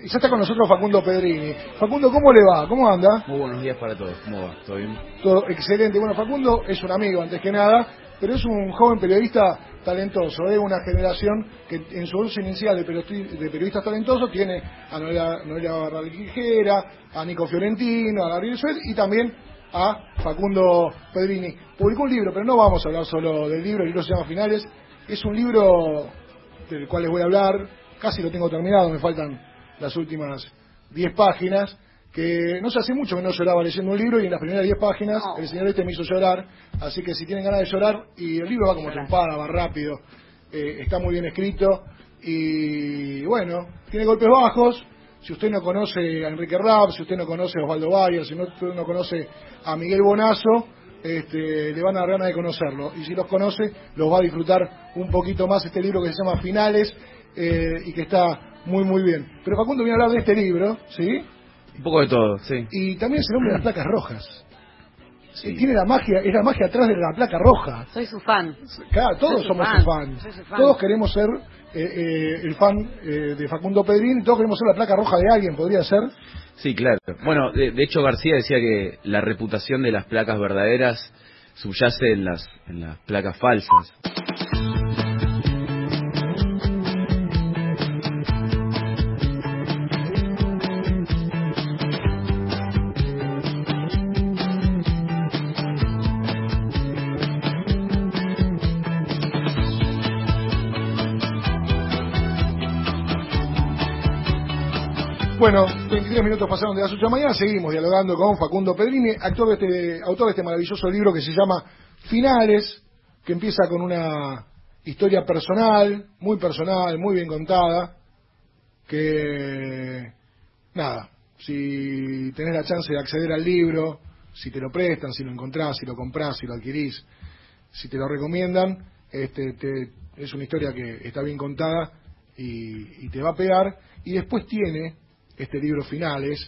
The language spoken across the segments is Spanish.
Ya está con nosotros Facundo Pedrini. Facundo, ¿cómo le va? ¿Cómo anda? Muy buenos días para todos. ¿Cómo va? ¿Todo bien? Todo excelente. Bueno, Facundo es un amigo antes que nada, pero es un joven periodista talentoso. Es una generación que en su uso inicial de periodistas talentosos tiene a Noelia Barralijera, a Nico Fiorentino, a Gabriel Suez y también a Facundo Pedrini. Publicó un libro, pero no vamos a hablar solo del libro. El libro se llama Finales. Es un libro del cual les voy a hablar. Casi lo tengo terminado, me faltan las últimas 10 páginas, que no sé, hace mucho que no lloraba leyendo un libro y en las primeras 10 páginas el señor este me hizo llorar, así que si tienen ganas de llorar, y el libro va como trompada, va rápido, está muy bien escrito y bueno, tiene golpes bajos. Si usted no conoce a Enrique Rapp, si usted no conoce a Osvaldo Bayer, si usted no conoce a Miguel Bonazo, le van a dar ganas de conocerlo, y si los conoce, los va a disfrutar un poquito más este libro que se llama Finales, y que está muy muy bien. Pero Facundo viene a hablar de este libro, ¿sí? Un poco de todo, sí. Y también es el hombre de las placas rojas. Sí. Tiene la magia, es la magia atrás de la placa roja. Soy su fan. Claro, todos somos su fan. Todos queremos ser el fan de Facundo Pedrini, todos queremos ser la placa roja de alguien, podría ser. Sí, claro. Bueno, de hecho García decía que la reputación de las placas verdaderas subyace en las placas falsas. Bueno, 23 minutos pasaron de las 8 de la mañana, seguimos dialogando con Facundo Pedrini, autor de este maravilloso libro que se llama Finales, que empieza con una historia personal, muy bien contada, que, nada, si tenés la chance de acceder al libro, si te lo prestan, si lo encontrás, si lo comprás, si lo adquirís, si te lo recomiendan, es una historia que está bien contada y te va a pegar, y después tiene este libro Finales,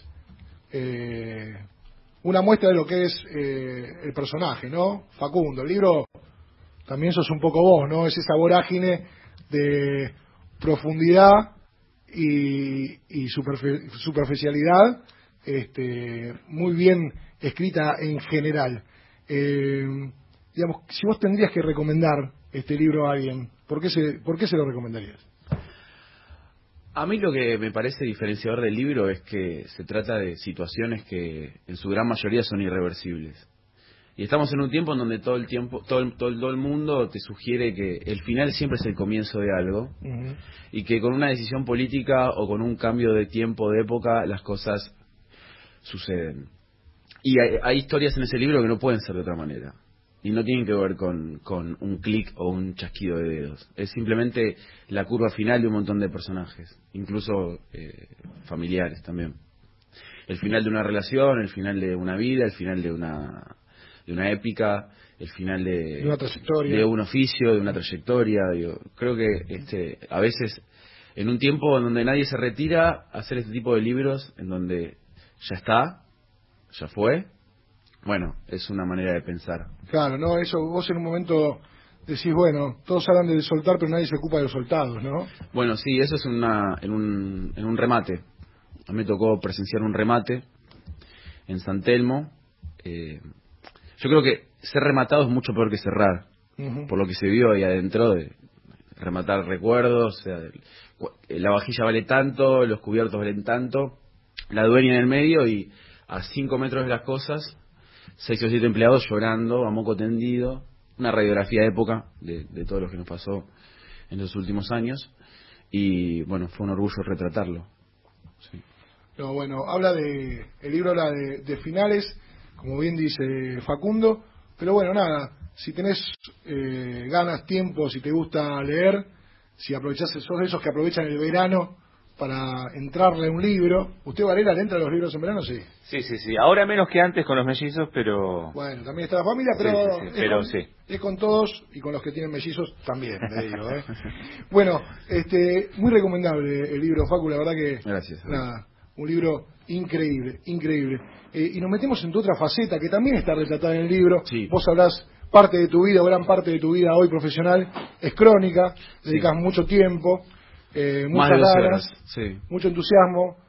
una muestra de lo que es el personaje, ¿no? Facundo, el libro también sos un poco vos, ¿no? Es esa vorágine de profundidad y superficialidad, muy bien escrita en general. Digamos, si vos tendrías que recomendar este libro a alguien, ¿por qué se lo recomendarías? A mí lo que me parece diferenciador del libro es que se trata de situaciones que en su gran mayoría son irreversibles. Y estamos en un tiempo en donde todo el mundo te sugiere que el final siempre es el comienzo de algo, y que con una decisión política o con un cambio de tiempo, de época, las cosas suceden. Y hay historias en ese libro que no pueden ser de otra manera. Y no tienen que ver con un clic o un chasquido de dedos. Es simplemente la curva final de un montón de personajes, incluso familiares también. El final de una relación, el final de una vida, el final de una épica, el final de una trayectoria, de un oficio, de una trayectoria. Creo que a veces, en un tiempo en donde nadie se retira, hacer este tipo de libros, en donde ya está, ya fue. Bueno, es una manera de pensar. Claro, ¿no? Eso, vos en un momento decís, bueno, todos hablan de soltar, pero nadie se ocupa de los soltados, ¿no? Bueno, sí, eso es en un remate. A mí me tocó presenciar un remate en San Telmo. Yo creo que ser rematado es mucho peor que cerrar, por lo que se vio ahí adentro de rematar recuerdos. O sea, la vajilla vale tanto, los cubiertos valen tanto, la dueña en el medio y a 5 metros de las cosas 6 o 7 empleados llorando a moco tendido, una radiografía de época de todo lo que nos pasó en los últimos años, y bueno, fue un orgullo retratarlo. Sí. No, bueno, el libro habla de finales, como bien dice Facundo, pero bueno, nada, si tenés ganas, tiempo, si te gusta leer, si aprovechás, sos de esos que aprovechan el verano para entrarle a un libro. ¿Usted, Varela, le entra a los libros en verano? Sí. Sí. Ahora menos que antes con los mellizos, pero... Bueno, también está la familia, pero sí. Es con todos, y con los que tienen mellizos también, le digo, ¿eh? Bueno, muy recomendable el libro, Facu, la verdad que... Gracias. Nada, un libro increíble. Y nos metemos en tu otra faceta, que también está retratada en el libro. Sí. Vos hablás parte de tu vida, o gran parte de tu vida hoy profesional, es crónica, dedicas mucho tiempo, muchas ganas, sí, mucho entusiasmo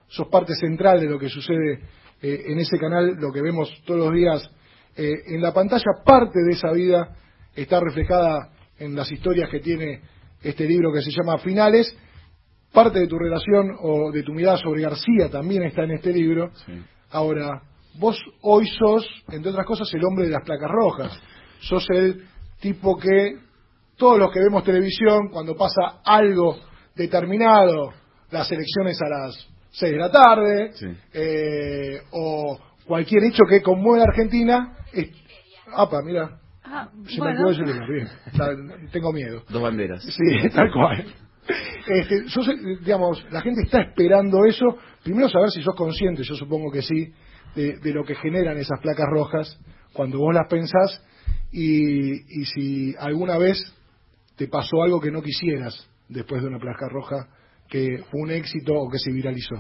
sos parte central de lo que sucede en ese canal, lo que vemos todos los días en la pantalla. Parte de esa vida está reflejada en las historias que tiene este libro que se llama Finales. Parte de tu relación o de tu mirada sobre García también está en este libro. Sí. Ahora, vos hoy sos, entre otras cosas, el hombre de las placas rojas. Sos el tipo que todos los que vemos televisión, cuando pasa algo determinado, las elecciones a las 6 de la tarde, Sí. O cualquier hecho que conmueve a Argentina, apa, mira, se me acabó el celular, bien, tengo miedo. 2 banderas. Sí, tal cual. Digamos, la gente está esperando eso. Primero saber si sos consciente, yo supongo que sí, de lo que generan esas placas rojas cuando vos las pensás, y si alguna vez te pasó algo que no quisieras después de una placa roja, que fue un éxito o que se viralizó.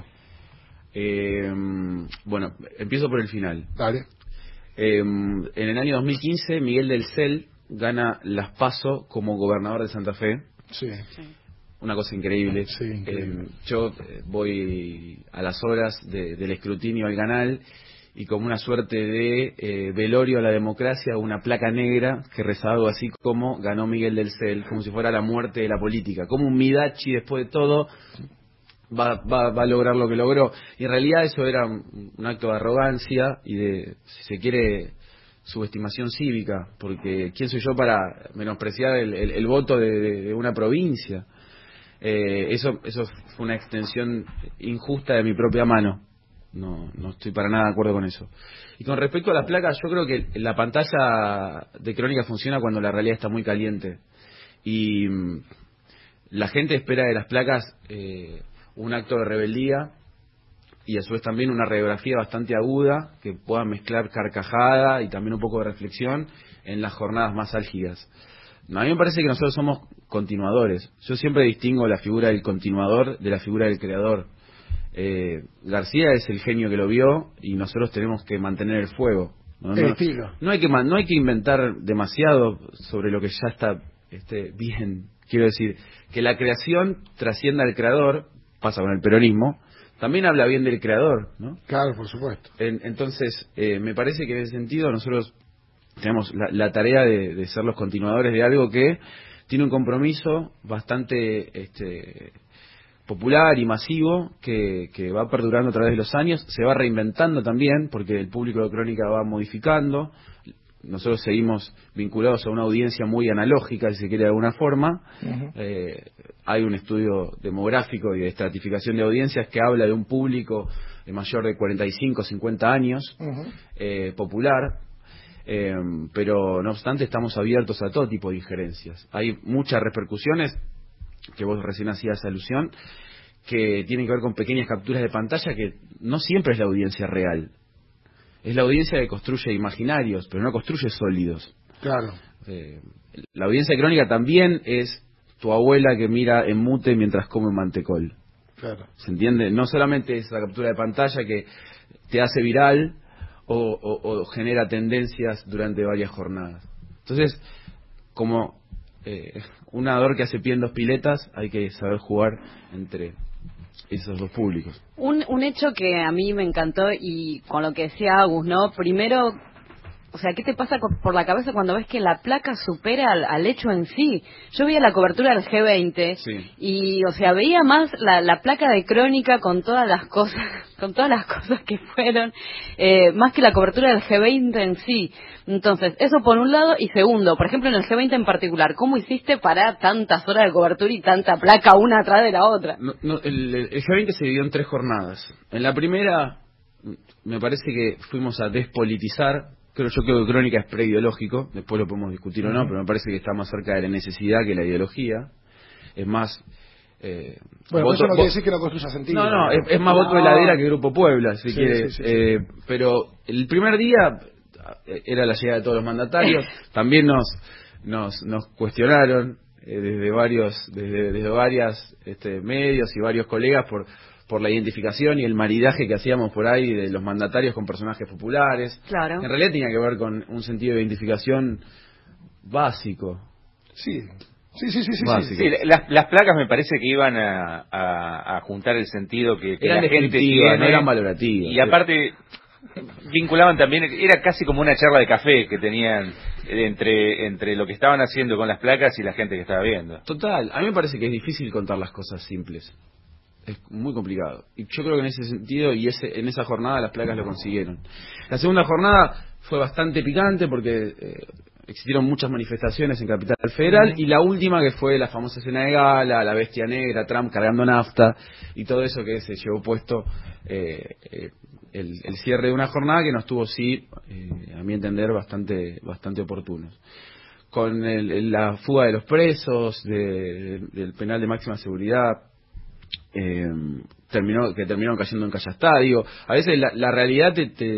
Bueno, empiezo por el final. Dale. En el año 2015, Miguel del Cel gana las PASO como gobernador de Santa Fe. Sí. Una cosa increíble. Sí, increíble. Yo voy a las horas del escrutinio al canal, y como una suerte de velorio a la democracia, una placa negra que rezaba algo así como ganó Miguel del Cel, como si fuera la muerte de la política, como un Midachi después de todo va a lograr lo que logró. Y en realidad eso era un acto de arrogancia y de, si se quiere, subestimación cívica, porque ¿quién soy yo para menospreciar el voto de una provincia? Eso fue una extensión injusta de mi propia mano. No estoy para nada de acuerdo con eso. Y con respecto a las placas, yo creo que la pantalla de Crónica funciona cuando la realidad está muy caliente. Y la gente espera de las placas un acto de rebeldía y a su vez también una radiografía bastante aguda que pueda mezclar carcajada y también un poco de reflexión en las jornadas más álgidas. A mí me parece que nosotros somos continuadores. Yo siempre distingo la figura del continuador de la figura del creador. García es el genio que lo vio y nosotros tenemos que mantener el fuego. No hay que inventar demasiado sobre lo que ya está bien. Quiero decir, que la creación trascienda al creador, pasa con el peronismo, también habla bien del creador, ¿no? Claro, por supuesto. Entonces, me parece que en ese sentido nosotros tenemos la tarea de ser los continuadores de algo que tiene un compromiso bastante popular y masivo que va perdurando a través de los años, se va reinventando también porque el público de Crónica va modificando. Nosotros seguimos vinculados a una audiencia muy analógica, si se quiere de alguna forma. Uh-huh. Hay un estudio demográfico y de estratificación de audiencias que habla de un público mayor de 45, 50 años, uh-huh. Popular, pero no obstante estamos abiertos a todo tipo de injerencias. Hay muchas repercusiones que vos recién hacías alusión, que tienen que ver con pequeñas capturas de pantalla que no siempre es la audiencia real. Es la audiencia que construye imaginarios, pero no construye sólidos. Claro. La audiencia de Crónica también es tu abuela que mira en mute mientras come un mantecol. Claro. ¿Se entiende? No solamente es la captura de pantalla que te hace viral o genera tendencias durante varias jornadas. Entonces, como un nadador que hace pie en 2 piletas, hay que saber jugar entre esos 2 públicos. Un hecho que a mí me encantó y con lo que decía Agus, ¿no? Primero, o sea, ¿qué te pasa por la cabeza cuando ves que la placa supera al hecho en sí? Yo veía la cobertura del G20 sí. Y, o sea, veía más la placa de Crónica con todas las cosas que fueron, más que la cobertura del G20 en sí. Entonces, eso por un lado, y segundo, por ejemplo, en el G20 en particular, ¿cómo hiciste para tantas horas de cobertura y tanta placa una atrás de la otra? El G20 se dividió en 3 jornadas. En la primera, me parece que fuimos a despolitizar. Yo creo que Crónica es preideológico, después lo podemos discutir o no, pero me parece que está más cerca de la necesidad que la ideología. Es más... bueno, eso no quiere decir que no construya sentido. No, es más voto de ladera que Grupo Puebla, si quiere. Sí. Pero el primer día era la llegada de todos los mandatarios. También nos cuestionaron desde varias medios y varios colegas por la identificación y el maridaje que hacíamos por ahí de los mandatarios con personajes populares. Claro. En realidad tenía que ver con un sentido de identificación básico. Sí. Sí. Sí, las placas me parece que iban a juntar el sentido que eran la gente descriptivas, tiene, no eran valorativas. y aparte vinculaban también, era casi como una charla de café que tenían entre lo que estaban haciendo con las placas y la gente que estaba viendo. Total, a mí me parece que es difícil contar las cosas simples. Es muy complicado. Y yo creo que en ese sentido y en esa jornada las placas lo consiguieron. La segunda jornada fue bastante picante porque existieron muchas manifestaciones en Capital Federal, y la última que fue la famosa escena de gala, la bestia negra, Trump cargando nafta y todo eso que se llevó puesto el cierre de una jornada que nos tuvo, sí, a mi entender, bastante oportunos. Con la fuga de los presos del penal de máxima seguridad, terminaron cayendo en Callastá. Digo, a veces la realidad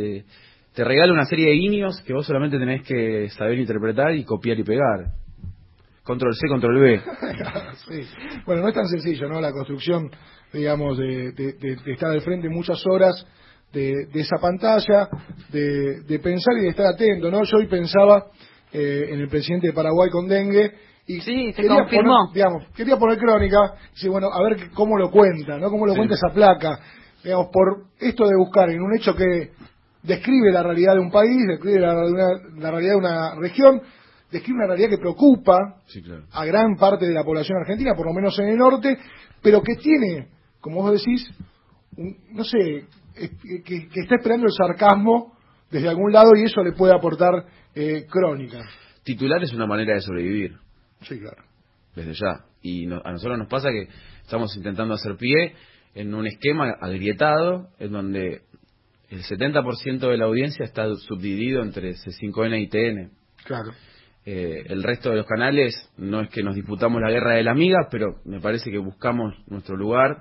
te regala una serie de guiños que vos solamente tenés que saber interpretar y copiar y pegar. Control C, Control B. Sí. Bueno, no es tan sencillo, ¿no? La construcción, digamos, de estar al frente muchas horas de esa pantalla, de pensar y de estar atento, ¿no? Yo hoy pensaba en el presidente de Paraguay con dengue, y sí, se confirmó. Quería poner crónica, y bueno, a ver cómo lo cuenta, ¿no? Cómo lo cuenta esa placa, digamos, por esto de buscar en un hecho que describe la realidad de un país, describe la realidad de una región, describe una realidad que preocupa a gran parte de la población argentina, por lo menos en el norte, pero que tiene, como vos decís, no sé, que está esperando el sarcasmo desde algún lado, y eso le puede aportar crónica. Titular es una manera de sobrevivir. Sí, claro. Desde ya. Y a nosotros nos pasa que estamos intentando hacer pie en un esquema agrietado, en donde el 70% de la audiencia está subdividido entre C5N y TN. Claro. El resto de los canales no es que nos disputamos la guerra de la amiga, pero me parece que buscamos nuestro lugar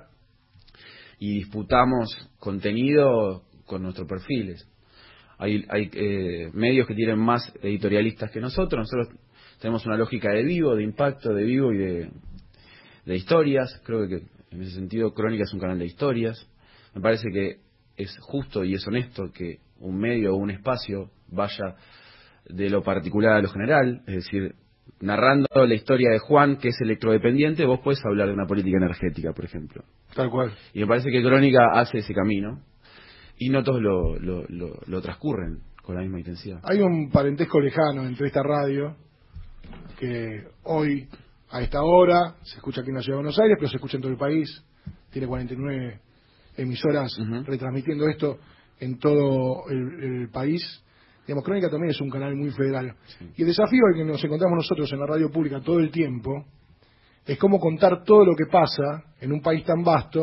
y disputamos contenido con nuestros perfiles. Hay medios que tienen más editorialistas que nosotros tenemos una lógica de vivo, de impacto, de vivo y de historias. Creo que en ese sentido Crónica es un canal de historias. Me parece que es justo y es honesto que un medio o un espacio vaya de lo particular a lo general, es decir, narrando la historia de Juan, que es electrodependiente, vos podés hablar de una política energética, por ejemplo. Tal cual. Y me parece que Crónica hace ese camino, y no todos lo transcurren con la misma intensidad. Hay un parentesco lejano entre esta radio, que hoy, a esta hora, se escucha aquí en la Ciudad de Buenos Aires, pero se escucha en todo el país, tiene 49 emisoras retransmitiendo esto en todo el país. Digamos, Crónica también es un canal muy federal. Sí. Y el desafío al que nos encontramos nosotros en la radio pública todo el tiempo es cómo contar todo lo que pasa en un país tan vasto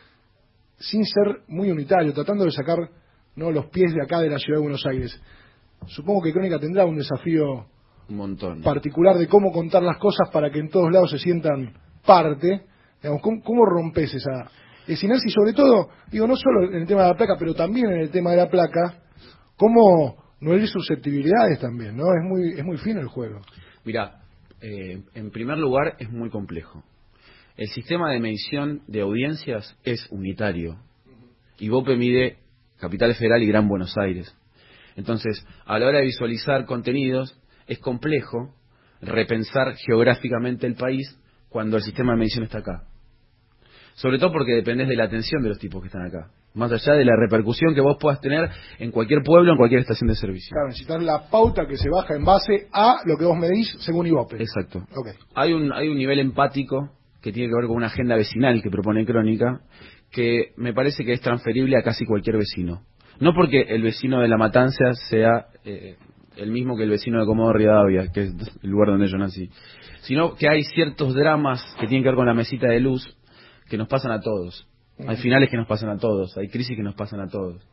sin ser muy unitario, tratando de sacar, ¿no?, los pies de acá de la Ciudad de Buenos Aires. Supongo que Crónica tendrá un desafío un montón particular de cómo contar las cosas para que en todos lados se sientan parte. Digamos, ¿cómo rompes esa inercia? Y sobre todo, digo, no solo en el tema de la placa, pero también en el tema de la placa, cómo no hay susceptibilidades también, ¿no? Es muy fino el juego. Mirá, en primer lugar es muy complejo. El sistema de medición de audiencias es unitario. Ibope mide Capital Federal y Gran Buenos Aires. Entonces, a la hora de visualizar contenidos, es complejo repensar geográficamente el país cuando el sistema de medición está acá. Sobre todo porque dependés de la atención de los tipos que están acá, más allá de la repercusión que vos puedas tener en cualquier pueblo, en cualquier estación de servicio. Claro, necesitas la pauta que se baja en base a lo que vos medís según Ibope. Exacto. Okay. Hay un nivel empático que tiene que ver con una agenda vecinal que propone Crónica, que me parece que es transferible a casi cualquier vecino. No porque el vecino de La Matanza sea el mismo que el vecino de Comodoro Rivadavia, que es el lugar donde yo nací, sino que hay ciertos dramas que tienen que ver con la mesita de luz que nos pasan a todos. Hay finales que nos pasan a todos, hay crisis que nos pasan a todos,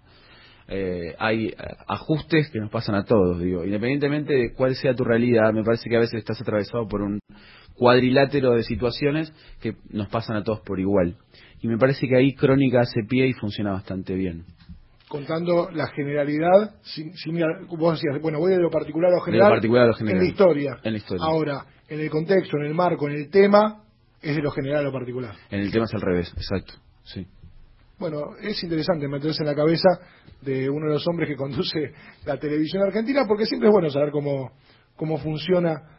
hay ajustes que nos pasan a todos, digo, independientemente de cuál sea tu realidad. Me parece que a veces estás atravesado por un cuadrilátero de situaciones que nos pasan a todos por igual, y me parece que ahí Crónica hace pie y funciona bastante bien, contando la generalidad vos decías, bueno, voy de lo particular a lo general, en la historia. Ahora, en el contexto, en el marco, en el tema, es de lo general a lo particular. En el tema es al revés, exacto, sí. Bueno, es interesante meterse en la cabeza de uno de los hombres que conduce la televisión argentina, porque siempre es bueno saber cómo funciona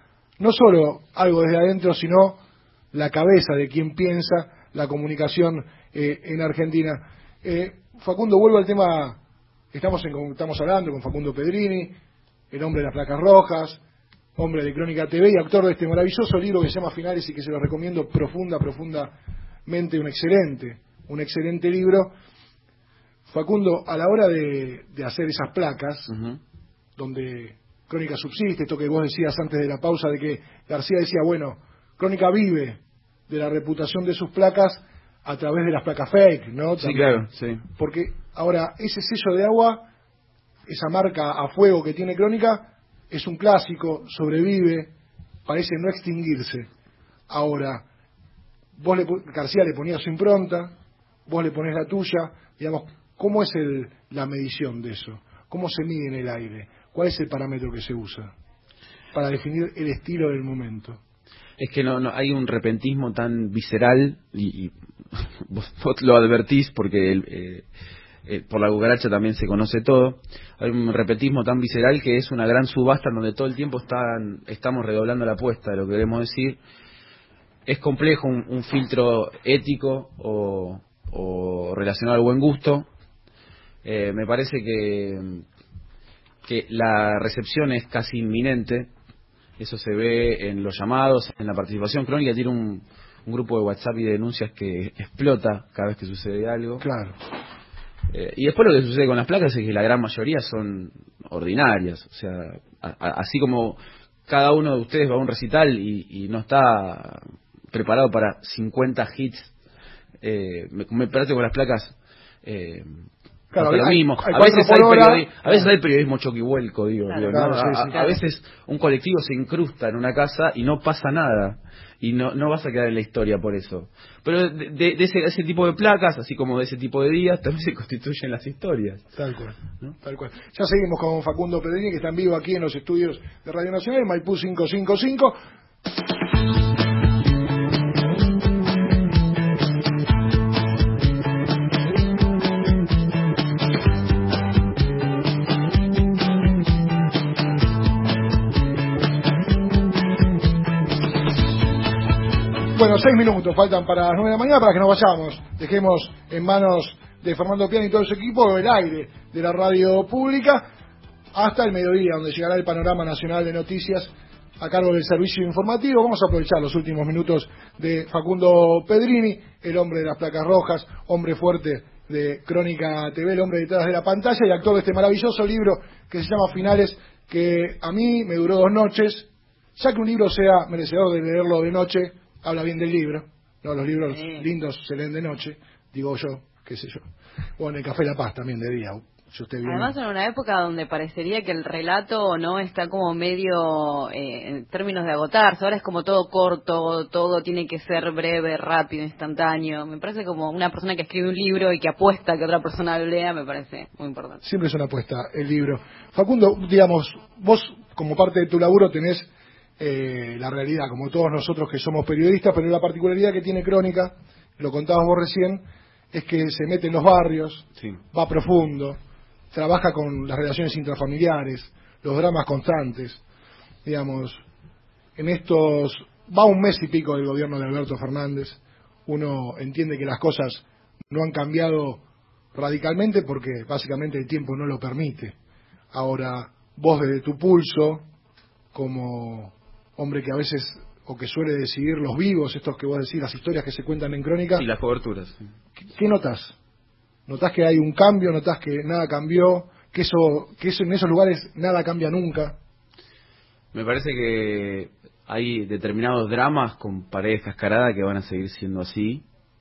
no solo algo desde adentro, sino la cabeza de quien piensa la comunicación en Argentina. Facundo, vuelvo al tema, estamos hablando con Facundo Pedrini, el hombre de las placas rojas, hombre de Crónica TV y autor de este maravilloso libro que se llama Finales y que se lo recomiendo profundamente, un excelente libro. Facundo, a la hora de hacer esas placas, donde Crónica subsiste, esto que vos decías antes de la pausa, de que García decía, bueno, Crónica vive de la reputación de sus placas a través de las placas fake, ¿no? Sí, claro, sí. Porque ahora, ese sello de agua, esa marca a fuego que tiene Crónica, es un clásico, sobrevive, parece no extinguirse. Ahora, García le ponía su impronta, vos le ponés la tuya, digamos, ¿cómo es la medición de eso? ¿Cómo se mide en el aire? ¿Cuál es el parámetro que se usa para definir el estilo del momento? Es que no hay un repentismo tan visceral y vos lo advertís porque por la cucaracha también se conoce todo. Hay un repentismo tan visceral que es una gran subasta en donde todo el tiempo estamos redoblando la apuesta de lo que queremos decir. Es complejo un filtro ético o relacionado al buen gusto. Me parece que la recepción es casi inminente. Eso se ve en los llamados, en la participación. Crónica tiene un grupo de WhatsApp y de denuncias que explota cada vez que sucede algo. Claro. Y después lo que sucede con las placas es que la gran mayoría son ordinarias. O sea, así como cada uno de ustedes va a un recital y no está preparado para 50 hits, me parece que con las placas... Claro, lo mismo. A veces hay periodismo choquihuelco, Claro, ¿no? sí. A veces un colectivo se incrusta en una casa y no pasa nada. Y no vas a quedar en la historia por eso. Pero de ese tipo de placas, así como de ese tipo de días, también se constituyen las historias. Tal cual, ¿no? Tal cual. Ya seguimos con Facundo Pedrini, que está en vivo aquí en los estudios de Radio Nacional, en Maipú 555. Bueno, 6 minutos faltan para las 9 de la mañana para que nos vayamos. Dejemos en manos de Fernando Piani y todo su equipo el aire de la radio pública hasta el mediodía, donde llegará el panorama nacional de noticias a cargo del servicio informativo. Vamos a aprovechar los últimos minutos de Facundo Pedrini, el hombre de las placas rojas, hombre fuerte de Crónica TV, el hombre detrás de la pantalla y actor de este maravilloso libro que se llama Finales, que a mí me duró 2 noches. Ya que un libro sea merecedor de leerlo de noche, habla bien del libro, no, los libros lindos se leen de noche, digo yo, qué sé yo. O en el Café La Paz también de día, si usted viene. Además en una época donde parecería que el relato no está como medio en términos de agotarse, ahora es como todo corto, todo tiene que ser breve, rápido, instantáneo. Me parece como una persona que escribe un libro y que apuesta a que otra persona lo lea, me parece muy importante. Siempre es una apuesta el libro. Facundo, digamos, vos como parte de tu laburo tenés la realidad, como todos nosotros que somos periodistas, pero la particularidad que tiene Crónica, lo contabas vos recién, es que se mete en los barrios, sí, va profundo, trabaja con las relaciones intrafamiliares, los dramas constantes, digamos, en estos, va 1 mes y pico del gobierno de Alberto Fernández, uno entiende que las cosas no han cambiado radicalmente porque básicamente el tiempo no lo permite. Ahora, vos desde tu pulso, como hombre que a veces, o que suele decidir los vivos, estos que vos decís, las historias que se cuentan en Crónica. Sí, las coberturas. Sí. ¿Qué notás? ¿Notás que hay un cambio? ¿Notás que nada cambió? ¿Que eso en esos lugares nada cambia nunca? Me parece que hay determinados dramas con paredes cascaradas que van a seguir siendo así,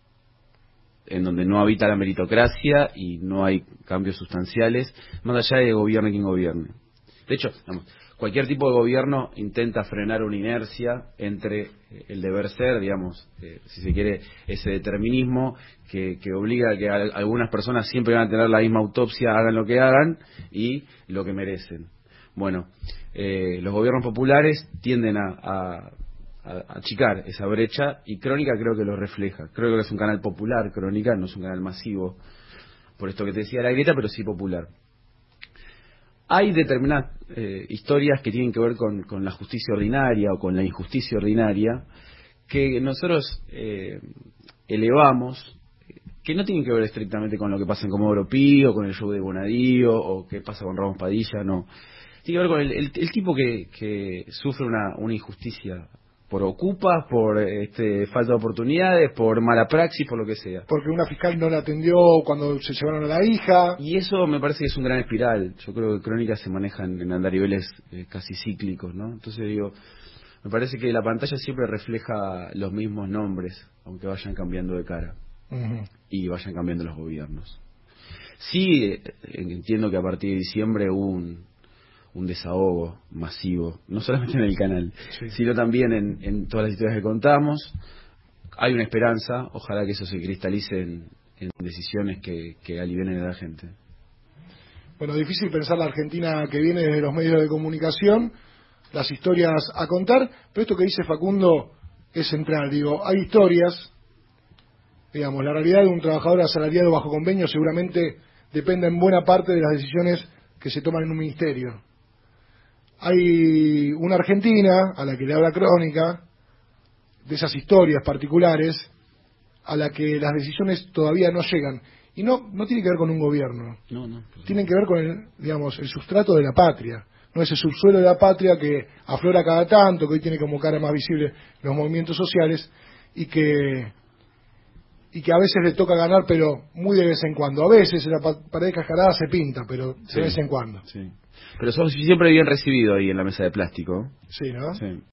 en donde no habita la meritocracia y no hay cambios sustanciales, más allá de gobierne quien gobierne. De hecho, cualquier tipo de gobierno intenta frenar una inercia entre el deber ser, digamos, si se quiere, ese determinismo que obliga a que algunas personas siempre van a tener la misma autopsia, hagan lo que hagan, y lo que merecen. Bueno, los gobiernos populares tienden a achicar esa brecha, y Crónica creo que lo refleja. Creo que es un canal popular, Crónica, no es un canal masivo, por esto que te decía la grieta, pero sí popular. hay determinadas historias que tienen que ver con la justicia ordinaria o con la injusticia ordinaria que nosotros elevamos, que no tienen que ver estrictamente con lo que pasa en Comodoro Pi o con el show de Bonadío o qué pasa con Ramos Padilla, no. Tiene que ver con el tipo que sufre una injusticia por ocupas, por falta de oportunidades, por mala praxis, por lo que sea. Porque una fiscal no la atendió cuando se llevaron a la hija. Y eso me parece que es un gran espiral. Yo creo que Crónica se maneja en andariveles casi cíclicos, ¿no? Entonces digo, me parece que la pantalla siempre refleja los mismos nombres, aunque vayan cambiando de cara. Uh-huh. Y vayan cambiando los gobiernos. Sí, entiendo que a partir de diciembre hubo un desahogo masivo, no solamente en el canal, sí, sino también en todas las historias que contamos. Hay una esperanza, ojalá que eso se cristalice en decisiones que alivienen a la gente. Bueno, difícil pensar la Argentina que viene desde los medios de comunicación, las historias a contar, pero esto que dice Facundo es central. Digo, hay historias, digamos, la realidad de un trabajador asalariado bajo convenio seguramente depende en buena parte de las decisiones que se toman en un ministerio. Hay una Argentina a la que le habla Crónica, de esas historias particulares, a la que las decisiones todavía no llegan. Y no tiene que ver con un gobierno. No. Tienen que ver con el sustrato de la patria. No ese subsuelo de la patria que aflora cada tanto, que hoy tiene como cara más visible los movimientos sociales, y que a veces le toca ganar, pero muy de vez en cuando. A veces la pared de cascarada se pinta, pero de vez en cuando. Sí. Pero sos siempre bien recibido ahí en la mesa de plástico. Sí, ¿no? Sí.